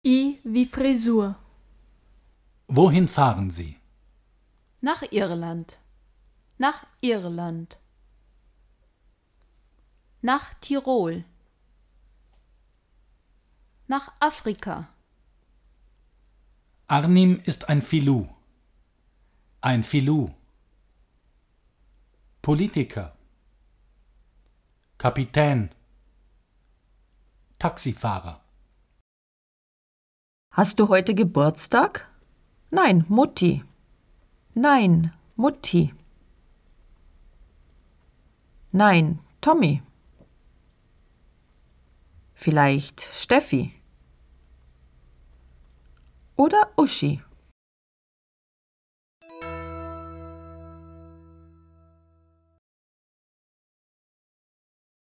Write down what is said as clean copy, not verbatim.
I wie Frisur. Wohin fahren Sie? Nach Irland. Nach Irland. Nach Tirol. Nach Afrika. Arnim ist ein Filou. Ein Filou. Politiker. Kapitän. Taxifahrer. Hast du heute Geburtstag? Nein, Mutti. Nein, Mutti. Nein, Tommy. Vielleicht Steffi. Oder Uschi.